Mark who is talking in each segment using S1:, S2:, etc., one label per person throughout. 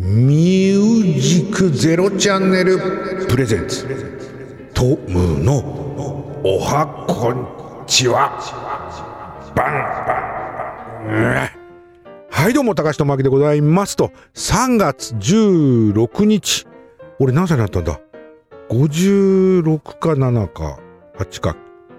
S1: ミュージックゼロチャンネルプレゼンツトムのおはこんちはバン。はいどうも高橋智明でございますと。3月16日俺何歳になったんだ。56か7か8か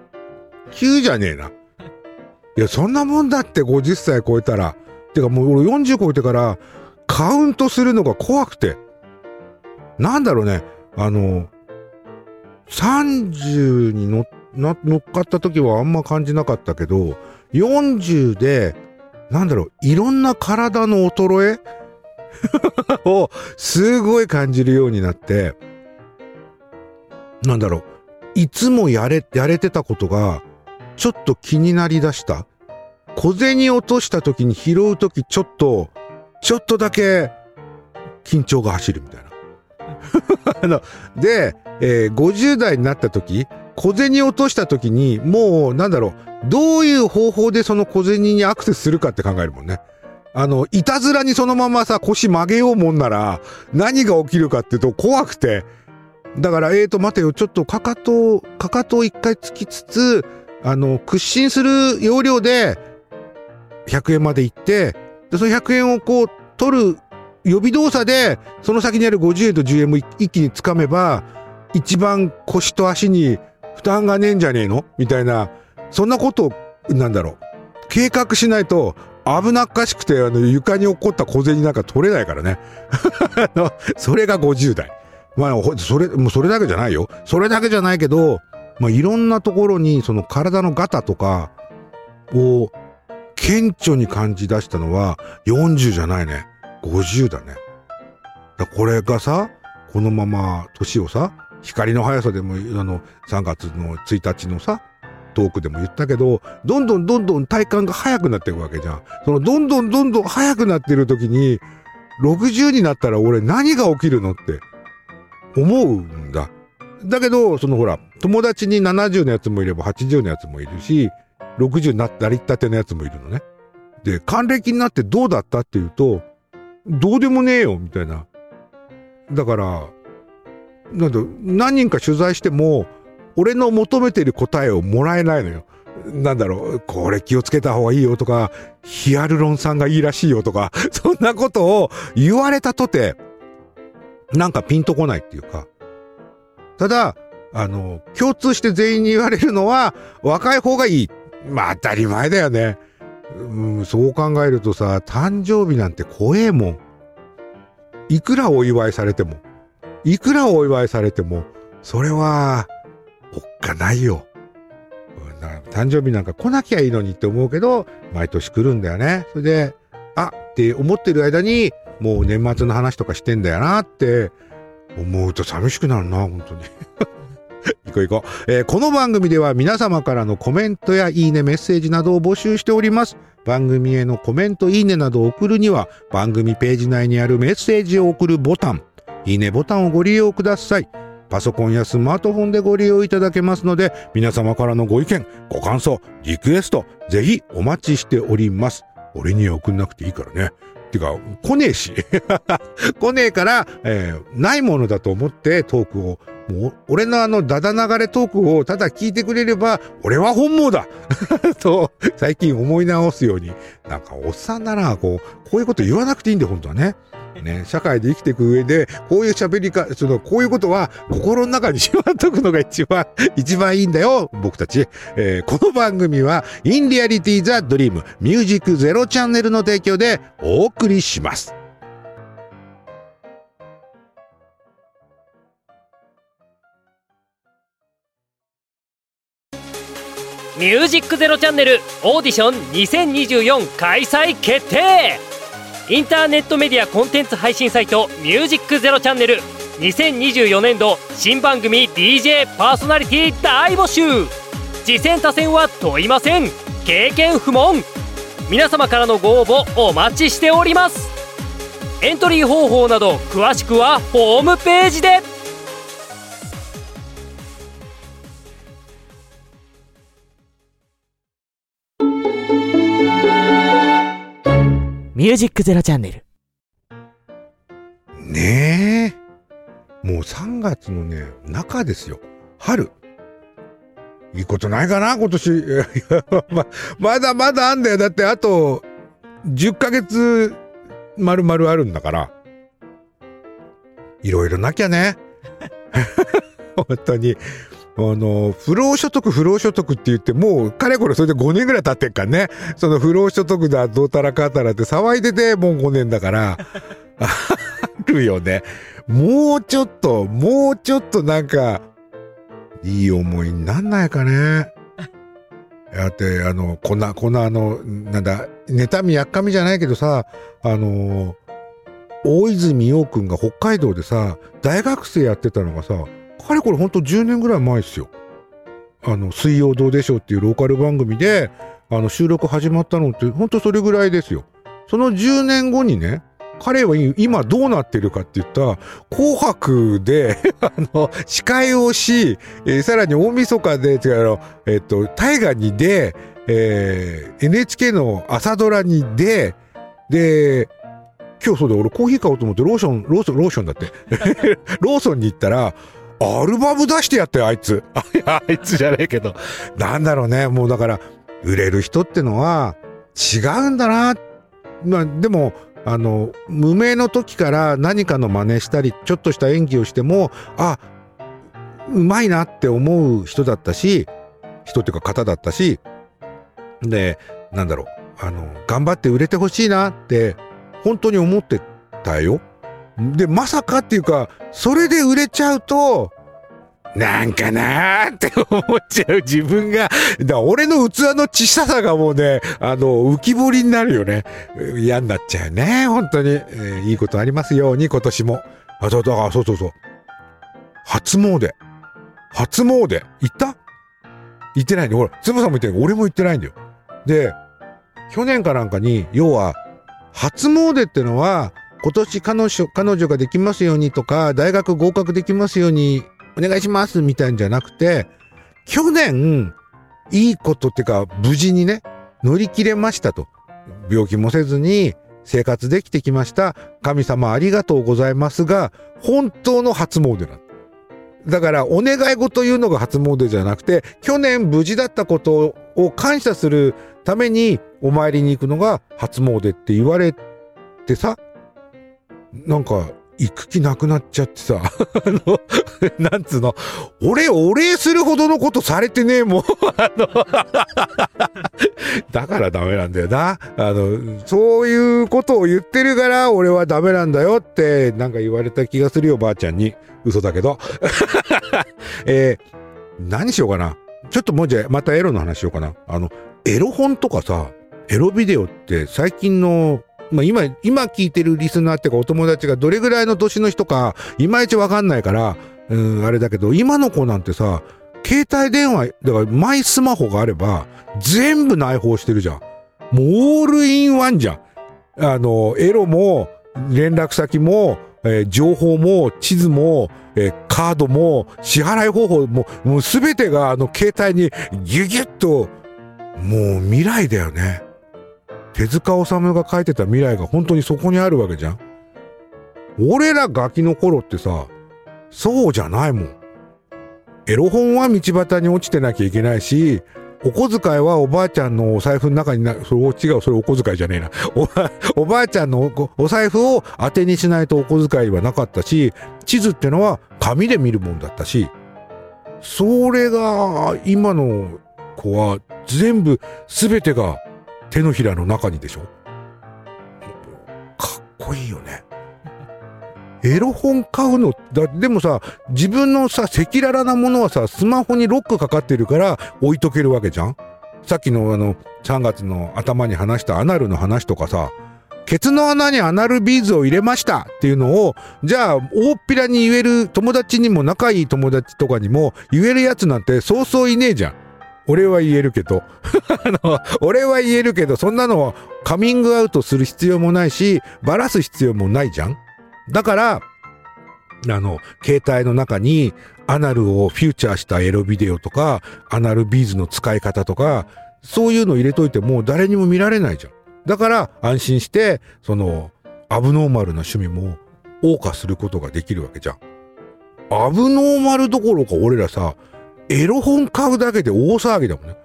S1: 9じゃねえな。いやそんなもんだって50歳超えたら。てかもう俺40超えてからカウントするのが怖くて、なんだろうね、30に乗っかった時はあんま感じなかったけど、40でなんだろう、いろんな体の衰えをすごい感じるようになって、なんだろう、いつもやれてたことがちょっと気になりだした。小銭落とした時に拾う時ちょっとだけ緊張が走るみたいなで、50代になった時、小銭落とした時にもうなんだろう、どういう方法でその小銭にアクセスするかって考えるもんね。いたずらにそのままさ腰曲げようもんなら何が起きるかっていうと怖くて、だから待てよ、ちょっとかかとを一回つきつつ屈伸する要領で100円まで行って、でその100円をこう取る予備動作でその先にある50円と10円も一気に掴めば一番腰と足に負担がねえんじゃねえのみたいな、そんなことをなんだろう計画しないと危なっかしくて床に落っこった小銭なんか取れないからねそれが50代。まあそれだけじゃないよ。それだけじゃないけど、まあいろんなところにその体のガタとかを顕著に感じ出したのは40じゃないね、50だね。だこれがさ、このまま年をさ、光の速さでも3月の1日のさトークでも言ったけど、どんどん体感が速くなっていくわけじゃん。そのどんどん速くなってる時に60になったら俺何が起きるのって思うんだ。だけどそのほら友達に70のやつもいれば80のやつもいるし、60になりたてのやつもいるのね。で還暦になってどうだったっていうと、どうでもねえよみたいな。だから何人か取材しても俺の求めてる答えをもらえないのよ。なんだろう、これ気をつけた方がいいよとか、ヒアルロン酸がいいらしいよとか、そんなことを言われたとてなんかピンとこないっていうか。ただ共通して全員に言われるのは若い方がいい。まあ当たり前だよね。そう考えるとさ、誕生日なんて怖えもん。いくらお祝いされてもそれはおっかないよ。誕生日なんか来なきゃいいのにって思うけど、毎年来るんだよね。それでって思ってる間にもう年末の話とかしてんだよなって思うと寂しくなるな、本当に行こう。この番組では皆様からのコメントやいいね、メッセージなどを募集しております。番組へのコメント、いいねなどを送るには番組ページ内にあるメッセージを送るボタン、いいねボタンをご利用ください。パソコンやスマートフォンでご利用いただけますので、皆様からのご意見、ご感想、リクエストぜひお待ちしております。俺には送んなくていいからね。てか来ねえし来ねえから、ないものだと思ってトークを、もう俺のだだ流れトークをただ聞いてくれれば俺は本望だと最近思い直すように。なんかおっさんならこういうこと言わなくていいんだよ本当はね。社会で生きていく上でこういう喋りか、こういうことは心の中にしまっとくのが一番いいんだよ僕たち。この番組はインリアリティザドリームミュージックゼロチャンネルの提供でお送りします。
S2: ミュージックゼロチャンネルオーディション2024開催決定。インターネットメディアコンテンツ配信サイトミュージックゼロチャンネル2024年度新番組 DJ パーソナリティ大募集。次戦他戦は問いません。経験不問。皆様からのご応募お待ちしております。エントリー方法など詳しくはホームページで。
S3: ミュージックゼロチャンネル
S1: ねえ。もう3月のね、中ですよ。春。いいことないかな、今年。まだまだあんだよ。だってあと、10ヶ月、丸々あるんだから。いろいろなきゃね。本当に。不労所得って言って、もう、かれこれそれで5年ぐらい経ってんからね。その不労所得だ、どうたらかたらって騒いでて、もう5年だから。あるよね。もうちょっとなんか、いい思いになんないかね。だって、こんななんだ、妬みやっかみじゃないけどさ、大泉洋くんが北海道でさ、大学生やってたのがさ、かれこれほんと10年ぐらい前ですよ。水曜どうでしょうっていうローカル番組で、収録始まったのってほんとそれぐらいですよ。その10年後にね、彼は今どうなってるかって言ったら、紅白で司会をし、さらに大晦日で、大河に出、NHK の朝ドラに出、で、今日そうだ、俺コーヒー買おうと思ってローションだって。ローソンに行ったら、アルバム出してやったよ、あいつ。あいつじゃねえけど。なんだろうね、もうだから、売れる人ってのは違うんだな。まあ、でも、無名の時から何かの真似したり、ちょっとした演技をしても、うまいなって思う人だったし、人っていうか方だったし、で、なんだろう、頑張って売れてほしいなって、本当に思ってたよ。で、まさかっていうか、それで売れちゃうと、なんかなーって思っちゃう自分が、俺の器の小ささがもうね、浮き彫りになるよね。嫌になっちゃうね、本当に。いいことありますように、今年も。そう。初詣。行ったってないんだよ。ほら、つぶさんも言ってない。俺も言ってないんだよ。で、去年かなんかに、要は、初詣ってのは、今年彼女ができますようにとか、大学合格できますように、お願いしますみたいんじゃなくて、去年、いいことってか、無事にね、乗り切れましたと。病気もせずに生活できてきました。神様ありがとうございますが、本当の初詣なの。だから、お願い事言うのが初詣じゃなくて、去年無事だったことを感謝するためにお参りに行くのが初詣って言われてさ、なんか、行く気なくなっちゃってさ、なんつうの、俺お礼するほどのことされてねえもん。だからダメなんだよな。そういうことを言ってるから俺はダメなんだよってなんか言われた気がするよ、ばあちゃんに。嘘だけど。何しようかな。ちょっともうじゃあまたエロの話しようかな。エロ本とかさ、エロビデオって最近のまあ今聞いてるリスナーってかお友達がどれぐらいの年の人かいまいちわかんないから、あれだけど今の子なんてさ、携帯電話、だからマイスマホがあれば全部内包してるじゃん。もうオールインワンじゃん。エロも連絡先も、情報も地図も、カードも支払い方法ももうすべてが携帯にギュギュッと、もう未来だよね。手塚治虫が書いてた未来が本当にそこにあるわけじゃん。俺らガキの頃ってさ、そうじゃないもん。エロ本は道端に落ちてなきゃいけないし、お小遣いはおばあちゃんのお財布の中にそれお小遣いじゃねえな。おばあちゃんのお財布を当てにしないとお小遣いはなかったし、地図ってのは紙で見るもんだったし、それが今の子は全部全てが手のひらの中にでしょ。かっこいいよね。エロ本買うのでもさ、自分のさ赤裸々なものはさ、スマホにロックかかってるから置いとけるわけじゃん。さっきの3月の頭に話したアナルの話とかさ、ケツの穴にアナルビーズを入れましたっていうのを、じゃあ大っぴらに言える友達にも、仲いい友達とかにも言えるやつなんてそうそういねえじゃん。俺は言えるけどそんなのはカミングアウトする必要もないし、バラす必要もないじゃん。だから携帯の中にアナルをフューチャーしたエロビデオとか、アナルビーズの使い方とか、そういうの入れといても誰にも見られないじゃん。だから安心して、そのアブノーマルな趣味も謳歌することができるわけじゃん。アブノーマルどころか俺らさ、エロ本買うだけで大騒ぎだもんね。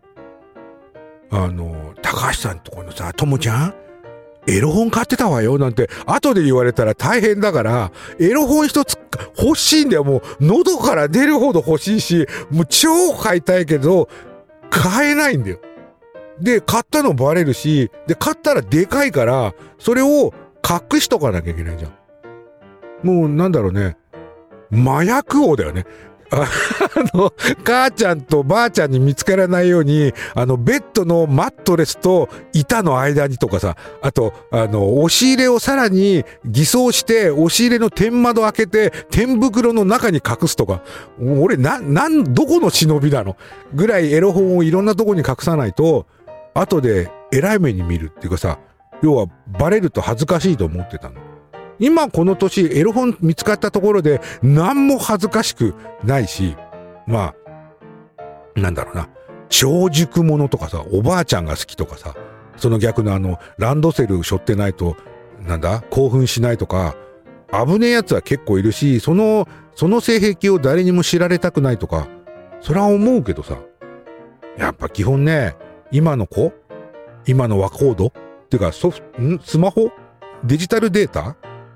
S1: 高橋さんとこのさ、ともちゃんエロ本買ってたわよなんて後で言われたら大変だから、エロ本一つ欲しいんだよ。もう喉から出るほど欲しいし、もう超買いたいけど買えないんだよ。で買ったのバレるし、で買ったらでかいからそれを隠しとかなきゃいけないじゃん。もうなんだろうね、麻薬王だよね。母ちゃんとばあちゃんに見つからないように、ベッドのマットレスと板の間にとかさ、あと、押し入れをさらに偽装して、押し入れの天窓開けて、天袋の中に隠すとか、俺、どこの忍びなのぐらいエロ本をいろんなとこに隠さないと、後で偉い目に見るっていうかさ、要はバレると恥ずかしいと思ってたの。今この年エロ本見つかったところで何も恥ずかしくないし、まあなんだろうな、長熟者とかさ、おばあちゃんが好きとかさ、その逆のランドセル背負ってないとなんだ興奮しないとか、危ねえやつは結構いるし、その性癖を誰にも知られたくないとか、それは思うけどさ、やっぱ基本ね、今の和コードっていうかスマホデジタルデータ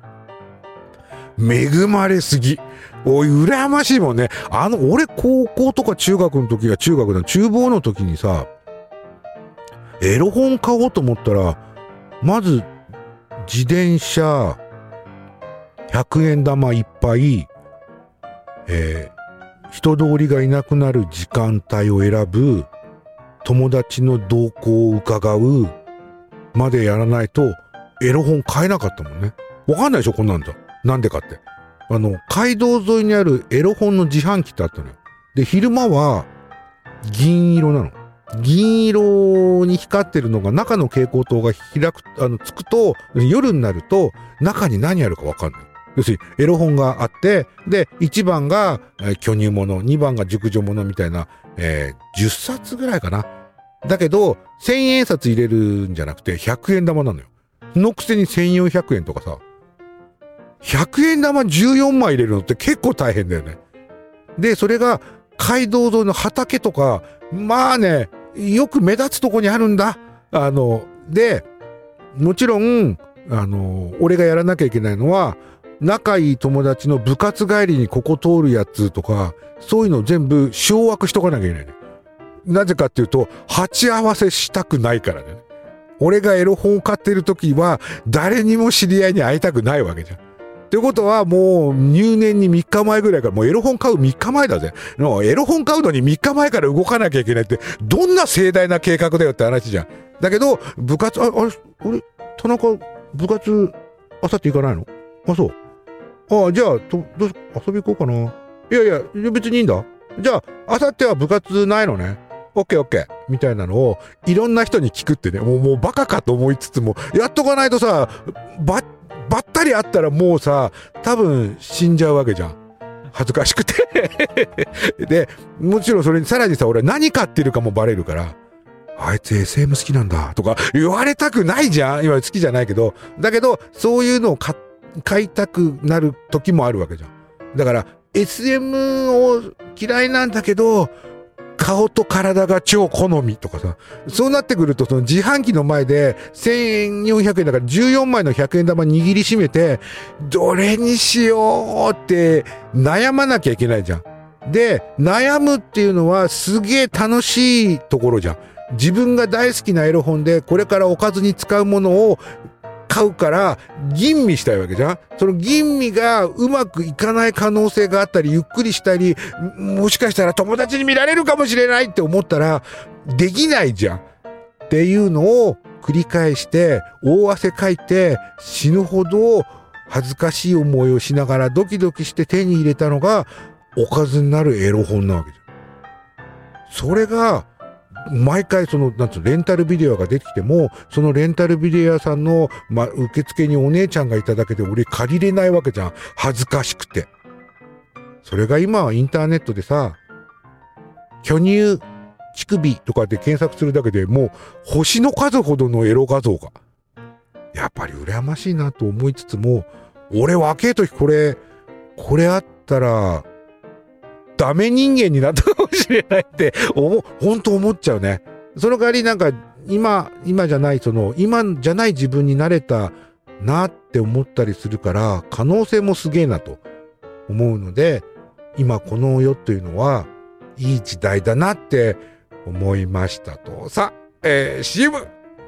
S1: 恵まれすぎ。おい、羨ましいもんね。俺高校とか中学の時は厨房の時にさ、エロ本買おうと思ったら、まず、自転車、100円玉いっぱい、人通りがいなくなる時間帯を選ぶ、友達の動向を伺う、までやらないと、エロ本買えなかったもんね。わかんないでしょ、こんなんだ。なんでかって。街道沿いにあるエロ本の自販機ってあったのよ。で、昼間は銀色なの。銀色に光ってるのが中の蛍光灯がつくと、夜になると中に何あるかわかんない。要するにエロ本があって、で、1番が巨乳もの、2番が熟女ものみたいな、10冊ぐらいかな。だけど、1000円札入れるんじゃなくて100円玉なのよ。そのくせに1400円とかさ、100円玉14枚入れるのって結構大変だよね。で、それが街道沿いの畑とか、まあね、よく目立つとこにあるんだ。で、もちろん、俺がやらなきゃいけないのは、仲いい友達の部活帰りにここ通るやつとか、そういうのを全部掌握しとかなきゃいけないね。なぜかっていうと、鉢合わせしたくないからね。俺がエロ本を買ってる時は、誰にも知り合いに会いたくないわけじゃん。ってことはもう入念に3日前ぐらいから、もうエロ本買う3日前だぜ。エロ本買うのに3日前から動かなきゃいけないって、どんな盛大な計画だよって話じゃん。だけど、部活、俺、田中、部活、あさって行かないの？あ、そう。じゃあ、遊び行こうかな。いや、別にいいんだ。じゃあ、あさっては部活ないのね。オッケー。みたいなのを、いろんな人に聞くってね、もうバカかと思いつつも、やっとかないとさ、ばったり会ったらもうさ、多分死んじゃうわけじゃん。恥ずかしくて。で、もちろんそれにさらにさ、俺何買ってるかもバレるから、あいつ SM 好きなんだとか言われたくないじゃん。今好きじゃないけど。だけど、そういうのを買いたくなる時もあるわけじゃん。だから、SM を嫌いなんだけど、顔と体が超好みとかさ、そうなってくると、その自販機の前で1400円だから14枚の100円玉握りしめて、どれにしようって悩まなきゃいけないじゃん。で、悩むっていうのはすげえ楽しいところじゃん。自分が大好きなエロ本でこれからおかずに使うものを買うから吟味したいわけじゃん。その吟味がうまくいかない可能性があったり、ゆっくりしたり、もしかしたら友達に見られるかもしれないって思ったらできないじゃんっていうのを繰り返して大汗かいて死ぬほど恥ずかしい思いをしながらドキドキして手に入れたのがおかずになるエロ本なわけじゃん。それが毎回レンタルビデオが出てきても、そのレンタルビデオ屋さんの、受付にお姉ちゃんがいただけで俺借りれないわけじゃん。恥ずかしくて。それが今はインターネットでさ、巨乳乳首とかで検索するだけでもう星の数ほどのエロ画像が。やっぱり羨ましいなと思いつつも、 俺若え時これあったら、ダメ人間になったかもしれないって、ほんと思っちゃうね。その代わりなんか、今じゃない、今じゃない自分になれたなって思ったりするから、可能性もすげえなと思うので、今この世というのは、いい時代だなって思いましたと。さあ、CM！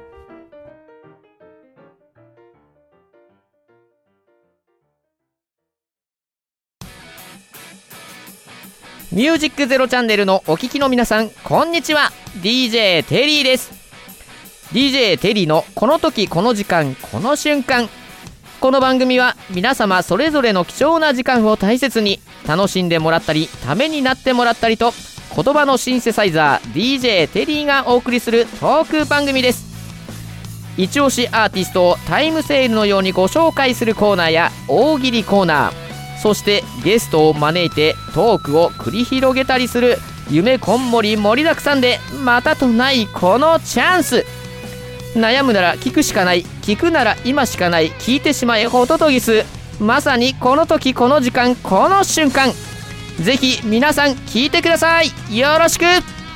S3: ミュージックゼロチャンネルのお聞きの皆さん、こんにちは。 DJ テリーです。 DJ テリーのこの時この時間この瞬間。この番組は皆様それぞれの貴重な時間を大切に楽しんでもらったり、ためになってもらったりと、言葉のシンセサイザー DJ テリーがお送りするトーク番組です。一押しアーティストをタイムセールのようにご紹介するコーナーや大喜利コーナー、そしてゲストを招いてトークを繰り広げたりする夢こんもり盛りだくさんで、またとないこのチャンス。悩むなら聞くしかない、聞くなら今しかない、聞いてしまえホトトギス。まさにこの時この時間この瞬間。ぜひ皆さん聞いてください。よろしく。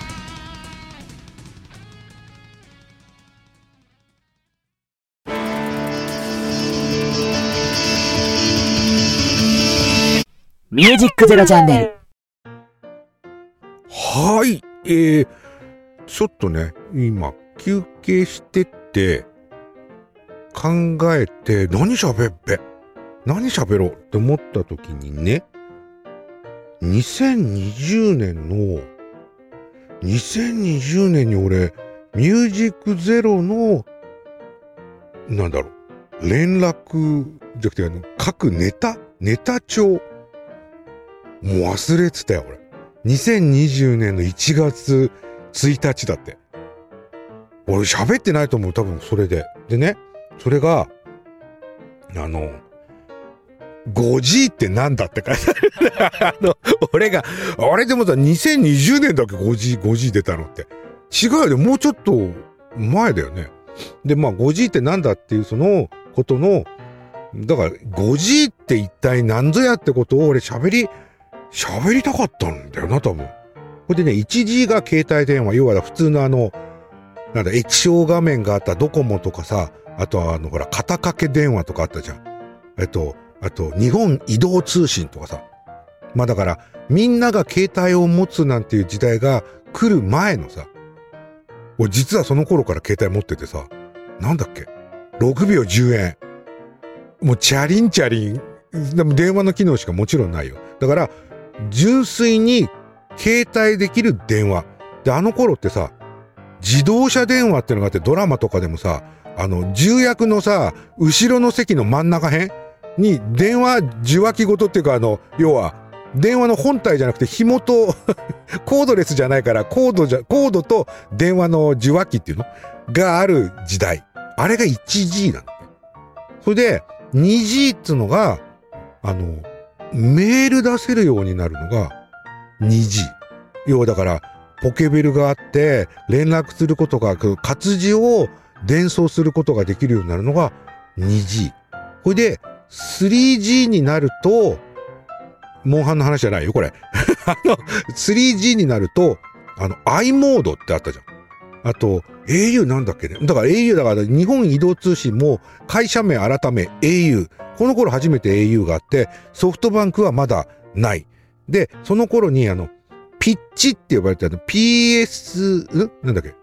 S4: ミュージックゼロチャンネル。
S1: はい、ちょっとね、今休憩してって考えて何喋ろうって思った時にね、2020年に俺ミュージックゼロの連絡じゃなくて各ネタ帳もう忘れてたよ、俺。2020年の1月1日だって。俺喋ってないと思う、多分それで。でね、それが、5G ってなんだって書いてある。俺でもさ、2020年だっけ 5G 出たのって。違うよ、もうちょっと前だよね。で、まあ 5G ってなんだっていうそのことの、だから 5G って一体何ぞやってことを俺喋りたかったんだよな、多分。これでね、1G が携帯電話、要は普通の液晶画面があったドコモとかさ、あとはほら、肩掛け電話とかあったじゃん。あと、日本移動通信とかさ。まあだから、みんなが携帯を持つなんていう時代が来る前のさ、俺実はその頃から携帯持っててさ、なんだっけ ?6 秒10円。もうチャリン。でも電話の機能しかもちろんないよ。だから、純粋に携帯できる電話。で、あの頃ってさ、自動車電話ってのがあって、ドラマとかでもさ、重役のさ、後ろの席の真ん中辺に電話受話器ごとっていうか要は、電話の本体じゃなくて紐とコードレスじゃないからコードと電話の受話器っていうのがある時代。あれが 1G なんだ。それで 2G っていうのがメール出せるようになるのが 2G。要はだからポケベルがあって連絡することが活字を伝送することができるようになるのが 2G。これで 3G になるとモンハンの話じゃないよ、これ。3G になると、i モードってあったじゃん。あと、au なんだっけね。だから au だから日本移動通信も会社名改め au。この頃初めて au があって、ソフトバンクはまだない。で、その頃にピッチって呼ばれてPS、なんだっけ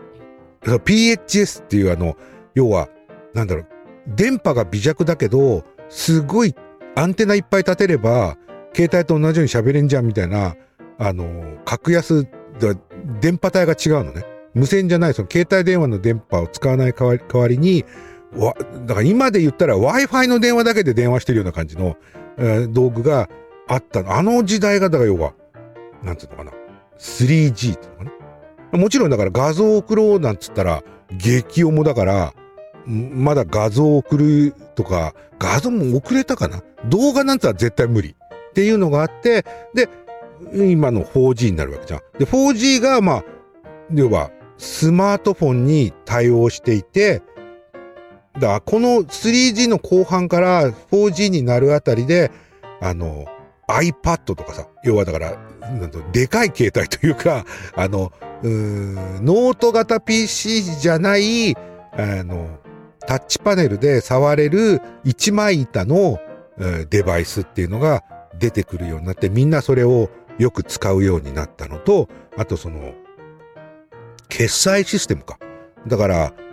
S1: ?PHS っていう要は、電波が微弱だけど、すごいアンテナいっぱい立てれば、携帯と同じように喋れんじゃんみたいな、格安、電波帯が違うのね。無線じゃない、その携帯電話の電波を使わない代わりに、だから今で言ったら Wi-Fi の電話だけで電話してるような感じの、道具があったの。あの時代が、だから要は、なんつうのかな。3G っていうのかな。もちろんだから画像を送ろうなんつったら、激重だから、まだ画像を送るとか、画像も送れたかな。動画なんつったら絶対無理。っていうのがあって、で、今の 4G になるわけじゃん。で、4G が、要は、スマートフォンに対応していて、 だからこの 3G の後半から 4G になるあたりで、iPad とかさ、要はだから、でかい携帯というか、ノート型 PC じゃない、タッチパネルで触れる一枚板のデバイスっていうのが出てくるようになって、みんなそれをよく使うようになったのと、あとその、決済システムか。だから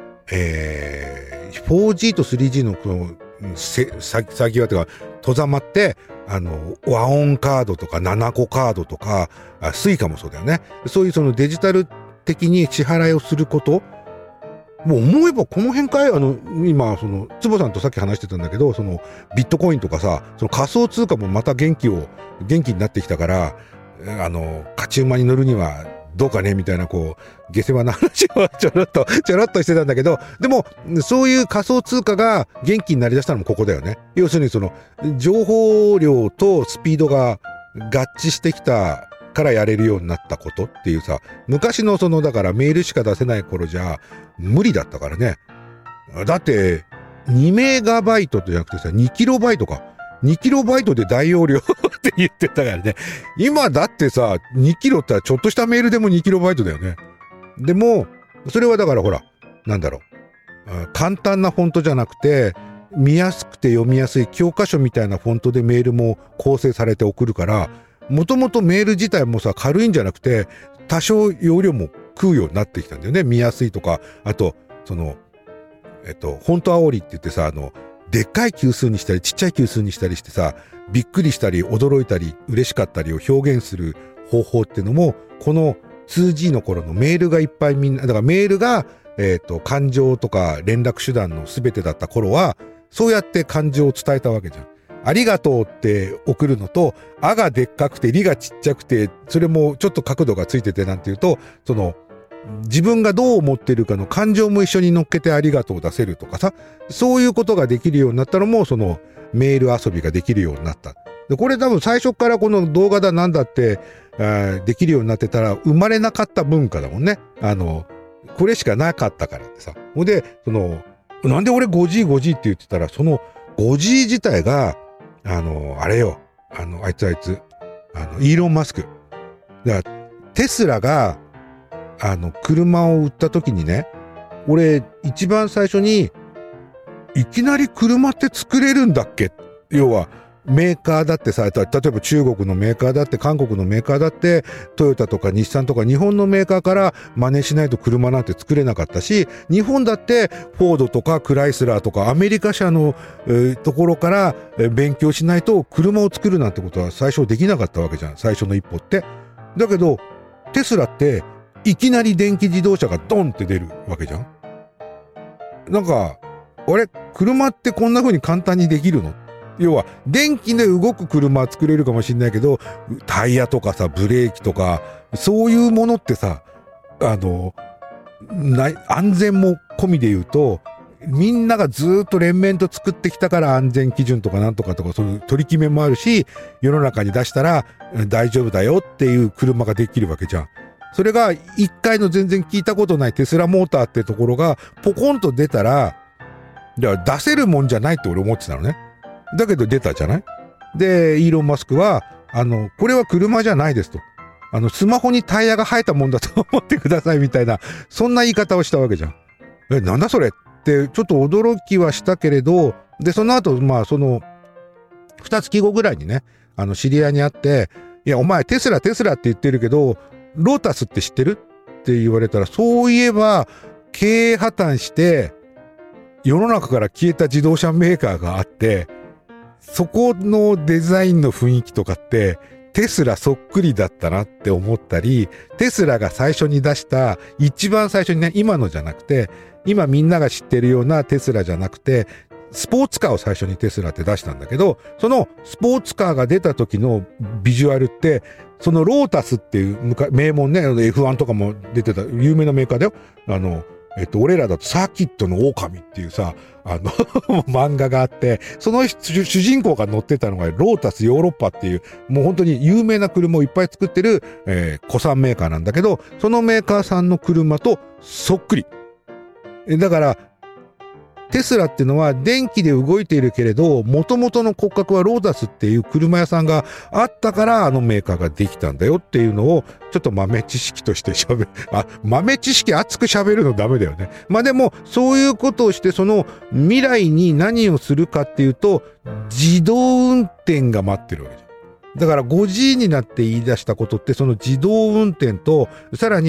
S1: 、4G と 3G のこの、先はというか、戸ざまって、和音カードとか、7個カードとか、スイカもそうだよね。そういうそのデジタル的に支払いをすること、もう思えばこの辺かい、今、坪さんとさっき話してたんだけど、ビットコインとかさ、その仮想通貨もまた元気になってきたから、勝ち馬に乗るにはどうかねみたいな、こう、下世話な話をちょろっとしてたんだけど、でも、そういう仮想通貨が元気になりだしたのもここだよね。要するに情報量とスピードが合致してきたからやれるようになったことっていうさ、昔のだからメールしか出せない頃じゃ無理だったからね。だって、2メガバイトじゃなくてさ、2キロバイトか。2キロバイトで大容量って言ってたからね。今だってさ、2キロってちょっとしたメールでも2キロバイトだよね。でも、それはだからほら、なんだろう。簡単なフォントじゃなくて、見やすくて読みやすい教科書みたいなフォントでメールも構成されて送るから、もともとメール自体もさ、軽いんじゃなくて、多少容量も食うようになってきたんだよね。見やすいとか、あと、フォント煽りって言ってさ、でっかい級数にしたり、ちっちゃい級数にしたりしてさ、びっくりしたり、驚いたり、嬉しかったりを表現する方法っていうのも、この 2G の頃のメールがいっぱいみんな、だからメールが、感情とか連絡手段の全てだった頃は、そうやって感情を伝えたわけじゃん。ありがとうって送るのと、あがでっかくて、りがちっちゃくて、それもちょっと角度がついててなんていうと、自分がどう思ってるかの感情も一緒に乗っけてありがとうを出せるとかさ、そういうことができるようになったのも、メール遊びができるようになった。で、これ多分最初からこの動画だなんだって、できるようになってたら生まれなかった文化だもんね。これしかなかったからってさ。ほんで、なんで俺 5G って言ってたら、その 5G 自体が、あれよ。あいつ、イーロン・マスク。だから、テスラが、車を売った時にね、俺、一番最初に、いきなり車って作れるんだっけ？要は、メーカーだってさ、例えば中国のメーカーだって、韓国のメーカーだって、トヨタとか日産とか日本のメーカーから真似しないと車なんて作れなかったし、日本だってフォードとかクライスラーとかアメリカ車の、ところから勉強しないと車を作るなんてことは最初できなかったわけじゃん。最初の一歩って。だけど、テスラっていきなり電気自動車がドンって出るわけじゃん。なんか、あれ？車ってこんな風に簡単にできるの？要は、電気で動く車は作れるかもしれないけど、タイヤとかさ、ブレーキとか、そういうものってさ、安全も込みで言うと、みんながずーっと連綿と作ってきたから安全基準とかなんとかとかそういう取り決めもあるし、世の中に出したら大丈夫だよっていう車ができるわけじゃん。それが一回の全然聞いたことないテスラモーターってところがポコンと出たら、出せるもんじゃないって俺思ってたのね。だけど出たじゃない？で、イーロン・マスクは、これは車じゃないですと。スマホにタイヤが生えたもんだと思ってくださいみたいな、そんな言い方をしたわけじゃん。なんだそれってちょっと驚きはしたけれど、で、その後、まあ、2月後ぐらいにね、知り合いに会って、いや、お前テスラって言ってるけど、ロータスって知ってる？って言われたら、そういえば、経営破綻して、世の中から消えた自動車メーカーがあって、そこのデザインの雰囲気とかって、テスラそっくりだったなって思ったり、テスラが最初に出した、一番最初にね、今のじゃなくて、今みんなが知ってるようなテスラじゃなくて、スポーツカーを最初にテスラって出したんだけど、そのスポーツカーが出た時のビジュアルって、そのロータスっていう名門ね、F1 とかも出てた有名なメーカーだよ。俺らだとサーキットの狼っていうさ、漫画があって、その主人公が乗ってたのがロータスヨーロッパっていう、もう本当に有名な車をいっぱい作ってる、古参メーカーなんだけど、そのメーカーさんの車とそっくり。だから、 テスラっていうのは電気で動いているけれど、元々の骨格はロータスっていう車屋さんがあったからあのメーカーができたんだよっていうのをちょっと豆知識として豆知識熱く喋るのダメだよね。まあでもそういうことをして、その未来に何をするかっていうと、自動運転が待ってるわけじゃん。だから 5G になって言い出したことって、その自動運転と、さらに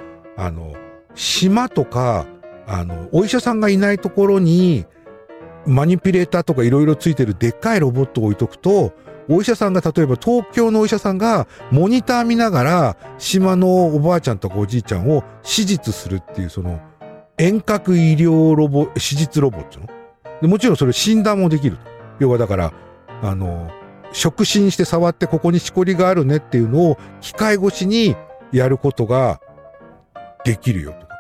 S1: 島とかお医者さんがいないところにマニピュレーターとかいろいろついてるでっかいロボットを置いとくと、お医者さんが、例えば東京のお医者さんがモニター見ながら島のおばあちゃんとかおじいちゃんを手術するっていう、その遠隔医療手術ロボットので、もちろんそれ診断もできる。要はだから触診して触って、ここにしこりがあるねっていうのを機械越しにやることができるよとか。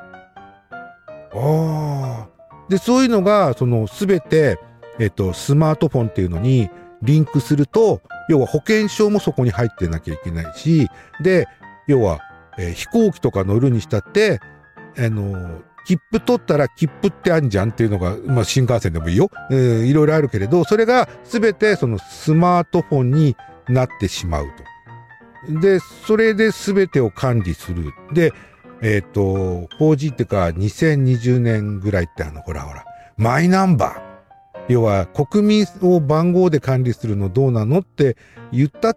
S1: で、そういうのが、すべて、スマートフォンっていうのにリンクすると、要は保険証もそこに入ってなきゃいけないし、で、要は、飛行機とか乗るにしたって、切符取ったら切符ってあんじゃんっていうのが、まあ、新幹線でもいいよ。いろいろあるけれど、それがすべてそのスマートフォンになってしまうと。で、それで全てを管理する。で、4G ってか2020年ぐらいってほら、マイナンバー。要は国民を番号で管理するのどうなのって言ったって、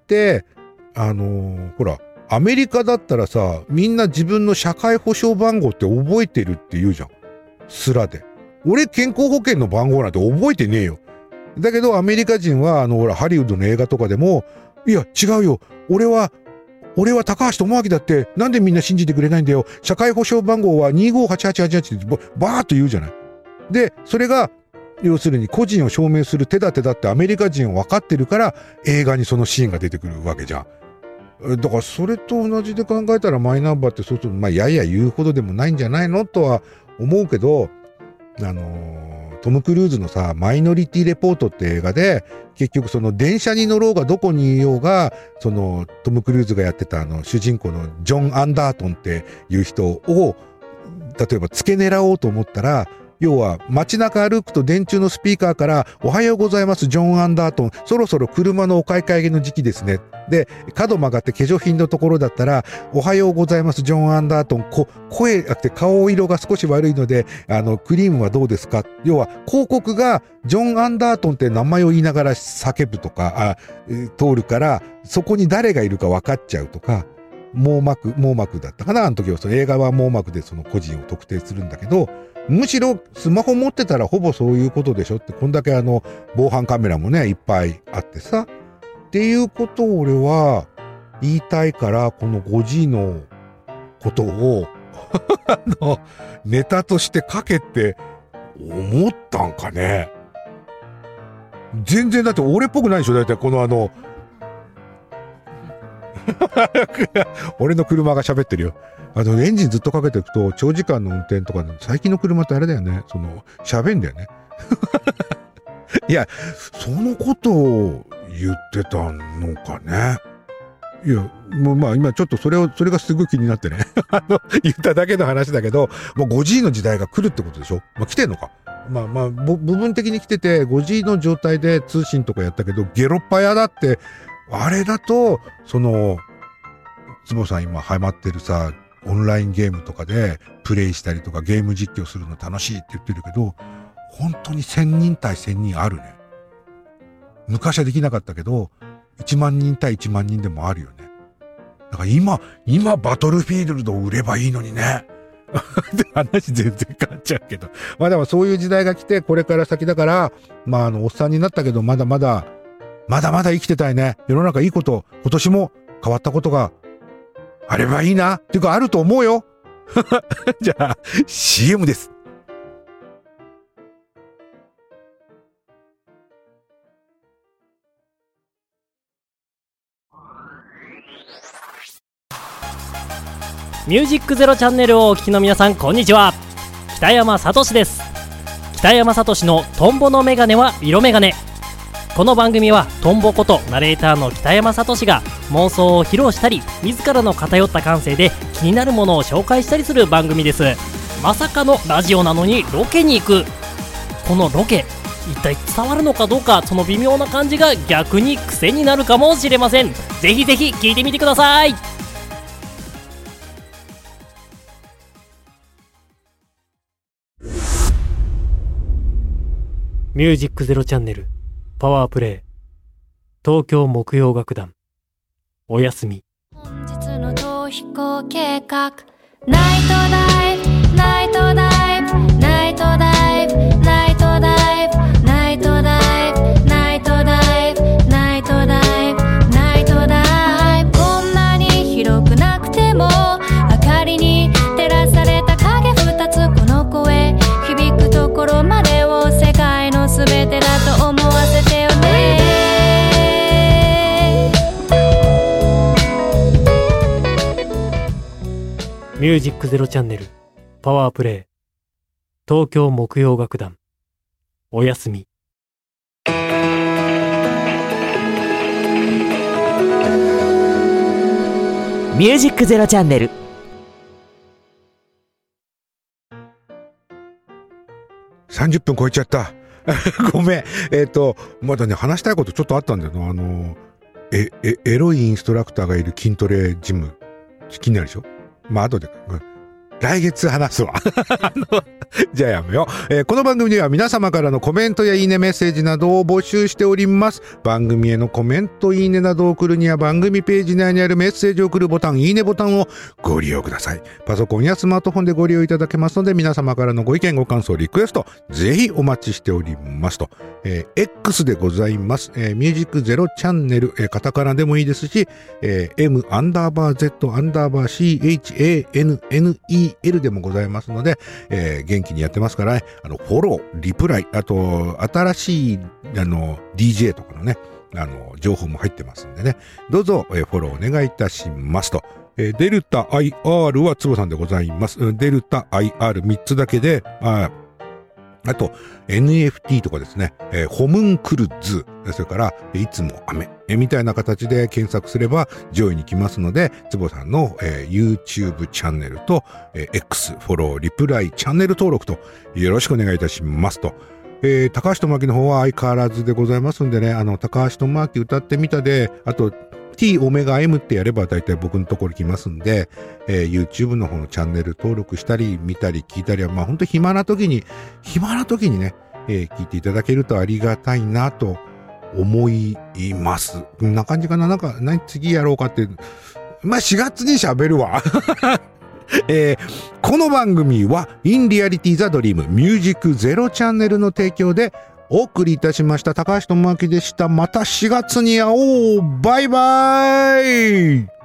S1: ほら、アメリカだったらさ、みんな自分の社会保障番号って覚えてるって言うじゃん。すらで。俺健康保険の番号なんて覚えてねえよ。だけどアメリカ人はほら、ハリウッドの映画とかでも、いや違うよ。俺は高橋智明だって、なんでみんな信じてくれないんだよ。社会保障番号は258888ってバーっと言うじゃない。で、それが、要するに個人を証明する手立てだってアメリカ人分かってるから、映画にそのシーンが出てくるわけじゃん。だからそれと同じで考えたらマイナンバーってそうすると、まあ、やや言うほどでもないんじゃないのとは思うけど、トム・クルーズのさ、マイノリティレポートって映画で、結局その電車に乗ろうがどこにいようが、そのトム・クルーズがやってた主人公のジョン・アンダートンっていう人を、例えば付け狙おうと思ったら、要は街中歩くと電柱のスピーカーから、おはようございますジョン・アンダートン、そろそろ車のお買い替えの時期ですね。で、角曲がって化粧品のところだったら、おはようございますジョン・アンダートン、声あって顔色が少し悪いので、クリームはどうですか。要は広告がジョン・アンダートンって名前を言いながら叫ぶとか通るから、そこに誰がいるか分かっちゃうとか、網膜だったかな、あの時は。その映画は網膜でその個人を特定するんだけど、むしろスマホ持ってたらほぼそういうことでしょって、こんだけ防犯カメラもねいっぱいあってさっていうことを俺は言いたいから、この 5G のことをネタとして書けって思ったんかね。全然だって俺っぽくないでしょ。だいたいこの俺の車が喋ってるよ。エンジンずっとかけていくと長時間の運転とか、最近の車ってあれだよね、喋んだよね。いや、そのことを言ってたのかね。いや、もうまあ今ちょっとそれがすごい気になってね。言っただけの話だけど、もう 5G の時代が来るってことでしょ。まあ来てんのか。まあ部分的に来てて、5G の状態で通信とかやったけど、ゲロッパ屋だって、あれだと、坪さん今ハマってるさ、オンラインゲームとかでプレイしたりとかゲーム実況するの楽しいって言ってるけど、本当に1000人対1000人あるね。昔はできなかったけど、1万人対1万人でもあるよね。だから今バトルフィールドを売ればいいのにね。話全然変わっちゃうけど。まあでもそういう時代が来て、これから先だから、まあおっさんになったけど、まだまだ生きてたいね。世の中いいこと、今年も変わったことがあればいいな。っていうかあると思うよ。じゃあ CM です。
S2: ミュージックゼロチャンネルをお聞きの皆さん、こんにちは。北山聡です。北山聡のトンボのメガネは色メガネ。この番組はトンボことナレーターの北山聡が妄想を披露したり、自らの偏った感性で気になるものを紹介したりする番組です。まさかのラジオなのにロケに行く。 このロケ一体伝わるのかどうか、その微妙な感じが逆に癖になるかもしれません。ぜひぜひ聞いてみてください。ミュージックゼロチャンネルパワープレイ東京木曜楽団おやすみ。
S5: 本日の逃避行計画、ナイトダイブナイトダイブナイトダイブナイトダイブナイトダイブナイトダイブナイトダイブナイトダイブ、こんなに広くなくても明かりに照らされた影二つ、この声響くところまでを世界のすべてだと思わせてよね。
S2: ミュージックゼロチャンネルパワープレイ東京木曜楽団おやすみ。
S4: ミュージックゼロチャンネル。
S1: 30分超えちゃった。ごめん。まだね、話したいことちょっとあったんだよな。エロいインストラクターがいる筋トレジム、気になるでしょ？まあ、後で。来月話すわ。じゃあやめよう。この番組では皆様からのコメントやいいねメッセージなどを募集しております。番組へのコメント、いいねなどを送るには番組ページ内にあるメッセージを送るボタン、いいねボタンをご利用ください。パソコンやスマートフォンでご利用いただけますので、皆様からのご意見、ご感想、リクエスト、ぜひお待ちしておりますと。X でございます。ミュージックゼロチャンネル、カタカナでもいいですし、M_Z_CHANNEL でもございますので、元気にやってますからね、フォロー、リプライ、あと、新しい、DJ とかのね、情報も入ってますんでね、どうぞ、フォローお願いいたしますと。デルタ IR はつぼさんでございます。デルタ IR3 つだけで、あと、NFT とかですね、ホムンクルズ、それから、いつも雨、みたいな形で検索すれば上位に来ますので、つぼさんの、YouTube チャンネルと、X、フォロー、リプライ、チャンネル登録とよろしくお願いいたしますと。高橋智明の方は相変わらずでございますんでね、高橋智明歌ってみたで、あと、T オメガ M ってやれば大体僕のところ来ますんで、YouTube の方のチャンネル登録したり見たり聞いたりは、まあ本当暇な時にね、聞いていただけるとありがたいなと思います。こんな感じかな。何次やろうかって、まあ4月に喋るわ。この番組は In Reality The Dream ミュージックゼロチャンネルの提供でお送りいたしました。高橋智明でした。また4月に会おう。バイバイ。